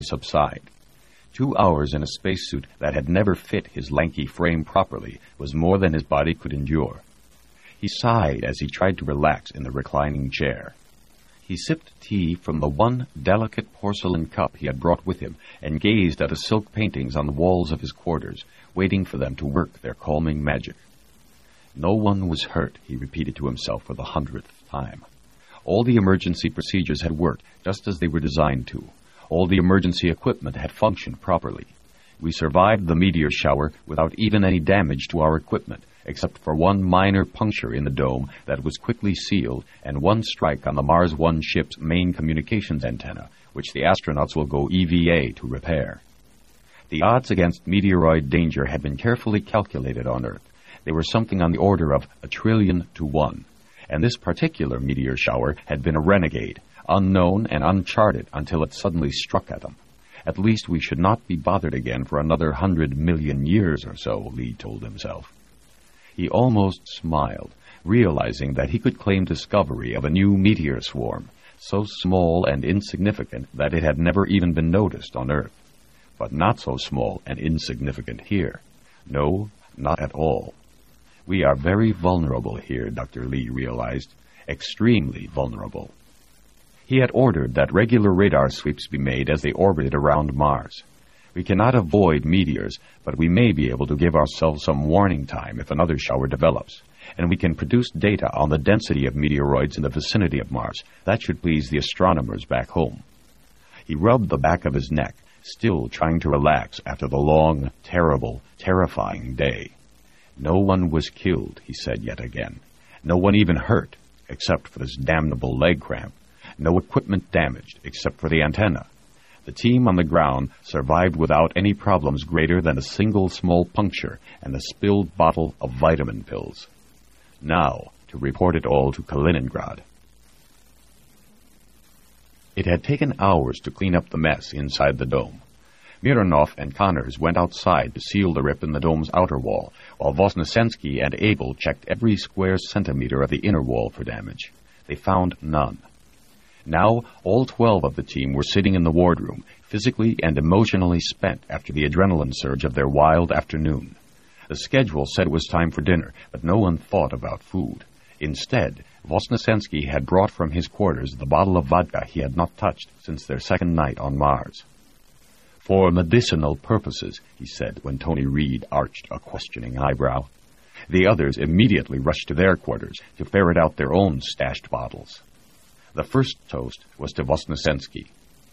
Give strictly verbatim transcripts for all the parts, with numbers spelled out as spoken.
subside. Two hours in a spacesuit that had never fit his lanky frame properly was more than his body could endure. He sighed as he tried to relax in the reclining chair. He sipped tea from the one delicate porcelain cup he had brought with him and gazed at the silk paintings on the walls of his quarters, waiting for them to work their calming magic. No one was hurt, he repeated to himself for the hundredth time. All the emergency procedures had worked just as they were designed to. All the emergency equipment had functioned properly. We survived the meteor shower without even any damage to our equipment, except for one minor puncture in the dome that was quickly sealed and one strike on the Mars One ship's main communications antenna, which the astronauts will go E V A to repair. The odds against meteoroid danger had been carefully calculated on Earth. They were something on the order of a trillion to one, and this particular meteor shower had been a renegade, unknown and uncharted until it suddenly struck at them. At least we should not be bothered again for another hundred million years or so, Lee told himself. He almost smiled, realizing that he could claim discovery of a new meteor swarm, so small and insignificant that it had never even been noticed on Earth. But not so small and insignificant here. No, not at all. We are very vulnerable here, Doctor Lee realized. Extremely vulnerable. He had ordered that regular radar sweeps be made as they orbited around Mars. We cannot avoid meteors, but we may be able to give ourselves some warning time if another shower develops, and we can produce data on the density of meteoroids in the vicinity of Mars. That should please the astronomers back home. He rubbed the back of his neck, still trying to relax after the long, terrible, terrifying day. No one was killed, he said yet again. No one even hurt, except for this damnable leg cramp. No equipment damaged, except for the antenna. The team on the ground survived without any problems greater than a single small puncture and a spilled bottle of vitamin pills. Now, to report it all to Kaliningrad. It had taken hours to clean up the mess inside the dome. Mironov and Connors went outside to seal the rip in the dome's outer wall, while Vosnesensky and Abel checked every square centimeter of the inner wall for damage. They found none. Now, all twelve of the team were sitting in the wardroom, physically and emotionally spent after the adrenaline surge of their wild afternoon. The schedule said it was time for dinner, but no one thought about food. Instead, Vosnesensky had brought from his quarters the bottle of vodka he had not touched since their second night on Mars. "For medicinal purposes," he said when Tony Reed arched a questioning eyebrow. The others immediately rushed to their quarters to ferret out their own stashed bottles. The first toast was to Vosnesensky.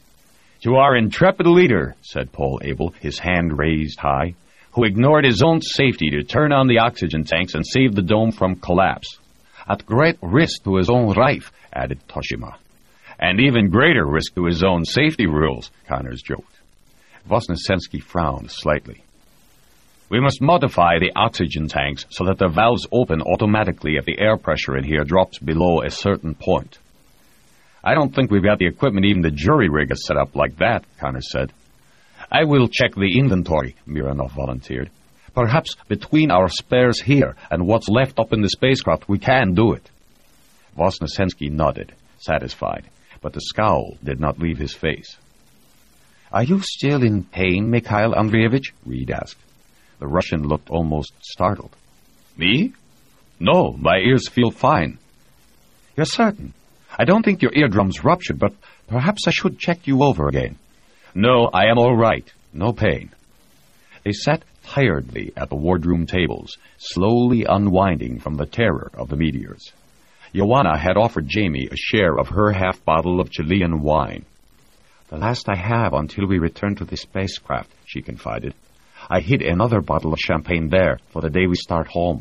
"To our intrepid leader," said Paul Abel, his hand raised high, "who ignored his own safety to turn on the oxygen tanks and save the dome from collapse. At great risk to his own life," added Toshima. "And even greater risk to his own safety rules," Connors joked. Vosnesensky frowned slightly. "We must modify the oxygen tanks so that the valves open automatically if the air pressure in here drops below a certain point." "I don't think we've got the equipment even the jury rig is set up like that," Connors said. "I will check the inventory," Mironov volunteered. "Perhaps between our spares here and what's left up in the spacecraft we can do it." Vosnesensky nodded, satisfied, but the scowl did not leave his face. "Are you still in pain, Mikhail Andreevich?" Reed asked. The Russian looked almost startled. "Me? No, my ears feel fine." "You're certain? I don't think your eardrums ruptured, but perhaps I should check you over again." "No, I am all right. No pain." They sat tiredly at the wardroom tables, slowly unwinding from the terror of the meteors. Joanna had offered Jamie a share of her half bottle of Chilean wine. "The last I have until we return to the spacecraft," she confided. "I hid another bottle of champagne there for the day we start home."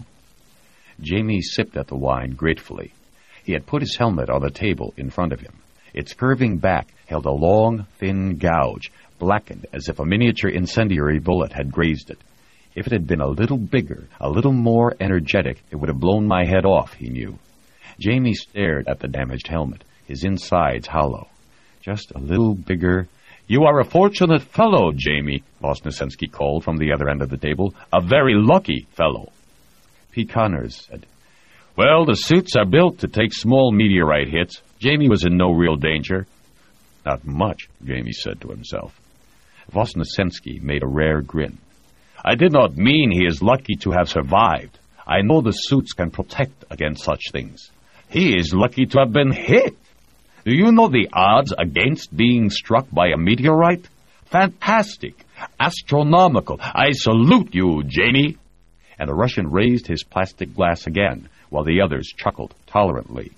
Jamie sipped at the wine gratefully. He had put his helmet on the table in front of him. Its curving back held a long, thin gouge, blackened as if a miniature incendiary bullet had grazed it. If it had been a little bigger, a little more energetic, it would have blown my head off, he knew. Jamie stared at the damaged helmet, his insides hollow. Just a little bigger. "You are a fortunate fellow, Jamie," Vosnesensky called from the other end of the table. "A very lucky fellow." Pete Connors said, "Well, the suits are built to take small meteorite hits. Jamie was in no real danger." "Not much," Jamie said to himself. Vosnesensky made a rare grin. "I did not mean he is lucky to have survived. I know the suits can protect against such things. He is lucky to have been hit. Do you know the odds against being struck by a meteorite? Fantastic! Astronomical! I salute you, Jamie!" And the Russian raised his plastic glass again, while the others chuckled tolerantly.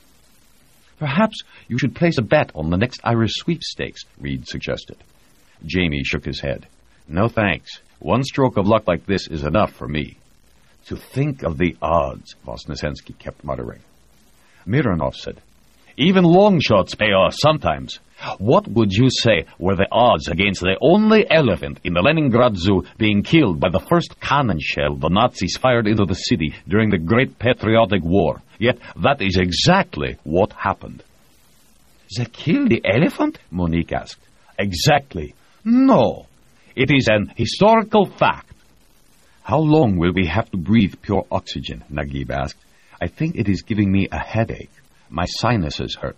"Perhaps you should place a bet on the next Irish sweepstakes," Reed suggested. Jamie shook his head. "No thanks. One stroke of luck like this is enough for me." "To think of the odds," Vosnesensky kept muttering. Mironov said, "Even long shots pay off sometimes. What would you say were the odds against the only elephant in the Leningrad Zoo being killed by the first cannon shell the Nazis fired into the city during the Great Patriotic War? Yet that is exactly what happened." "They killed the elephant?" Monique asked. "Exactly. No. It is an historical fact." "How long will we have to breathe pure oxygen?" Naguib asked. "I think it is giving me a headache. My sinuses hurt."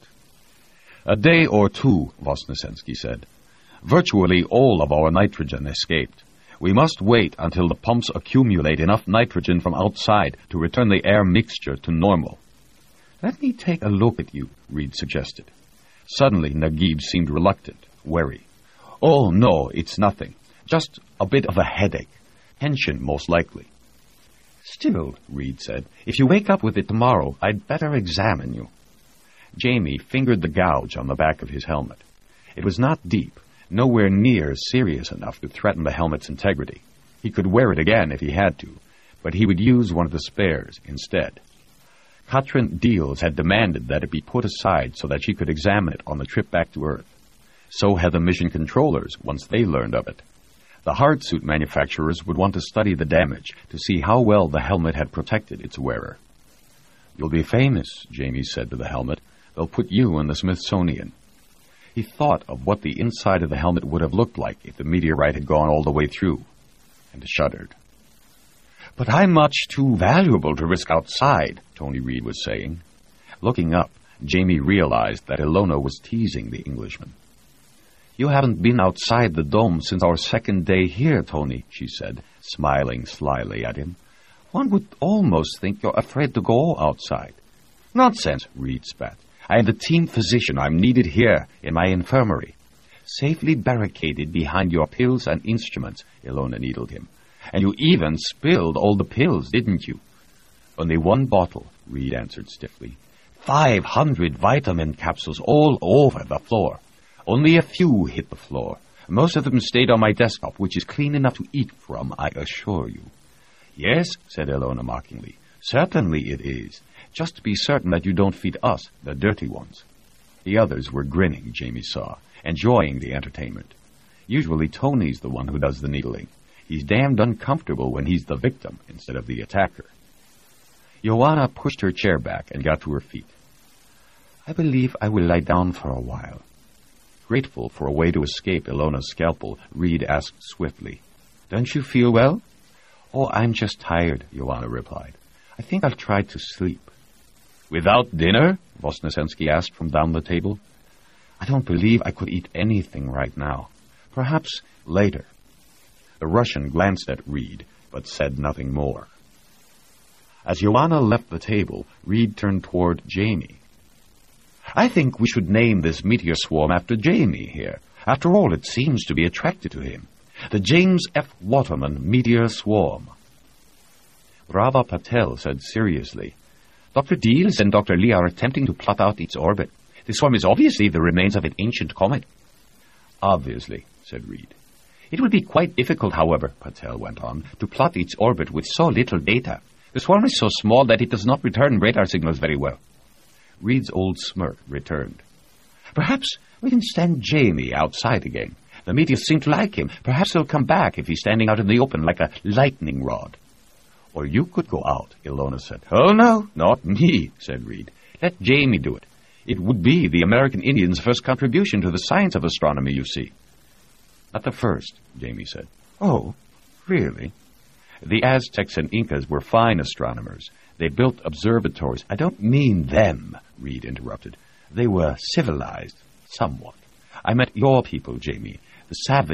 "A day or two," Vosnesensky said. "Virtually all of our nitrogen escaped. We must wait until the pumps accumulate enough nitrogen from outside to return the air mixture to normal." "Let me take a look at you," Reed suggested. Suddenly, Naguib seemed reluctant, wary. "Oh, no, it's nothing. Just a bit of a headache. Tension, most likely." "Still," Reed said, "if you wake up with it tomorrow, I'd better examine you." Jamie fingered the gouge on the back of his helmet. It was not deep, nowhere near serious enough to threaten the helmet's integrity. He could wear it again if he had to, but he would use one of the spares instead. Katrin Deals had demanded that it be put aside so that she could examine it on the trip back to Earth. So had the mission controllers once they learned of it. The hard suit manufacturers would want to study the damage to see how well the helmet had protected its wearer. "You'll be famous," Jamie said to the helmet. "They'll put you in the Smithsonian." He thought of what the inside of the helmet would have looked like if the meteorite had gone all the way through, and shuddered. "But I'm much too valuable to risk outside," Tony Reed was saying. Looking up, Jamie realized that Ilona was teasing the Englishman. "You haven't been outside the dome since our second day here, Tony," she said, smiling slyly at him. "One would almost think you're afraid to go outside." "Nonsense," Reed spat. "I am the team physician. I'm needed here, in my infirmary." "Safely barricaded behind your pills and instruments," Ilona needled him. "And you even spilled all the pills, didn't you?" "Only one bottle," Reed answered stiffly. Five hundred vitamin capsules all over the floor. Only a few hit the floor. Most of them stayed on my desktop, which is clean enough to eat from, I assure you." "Yes," said Ilona mockingly. "Certainly it is. Just to be certain that you don't feed us, the dirty ones." The others were grinning, Jamie saw, enjoying the entertainment. Usually Tony's the one who does the needling. He's damned uncomfortable when he's the victim instead of the attacker. Joanna pushed her chair back and got to her feet. "I believe I will lie down for a while." Grateful for a way to escape Ilona's scalpel, Reed asked swiftly, "Don't you feel well?" "Oh, I'm just tired," Joanna replied. "I think I'll try to sleep." "Without dinner?" Vosnesensky asked from down the table. "I don't believe I could eat anything right now. Perhaps later." The Russian glanced at Reed, but said nothing more. As Joanna left the table, Reed turned toward Jamie. "I think we should name this meteor swarm after Jamie here. After all, it seems to be attracted to him. The James F. Waterman Meteor Swarm." Rava Patel said seriously, "Doctor Deals and Doctor Lee are attempting to plot out its orbit. The swarm is obviously the remains of an ancient comet." "Obviously," said Reed. "It would be quite difficult, however," Patel went on, "to plot its orbit with so little data. The swarm is so small that it does not return radar signals very well." Reed's old smirk returned. "Perhaps we can stand Jamie outside again. The meteors seem to like him. Perhaps he'll come back if he's standing out in the open like a lightning rod." "Or you could go out," Ilona said. "Oh, no, not me," said Reed. "Let Jamie do it. It would be the American Indians' first contribution to the science of astronomy, you see." "Not the first," Jamie said. "Oh, really?" "The Aztecs and Incas were fine astronomers. They built observatories." "I don't mean them," Reed interrupted. "They were civilized, somewhat. I meant your people, Jamie, the savage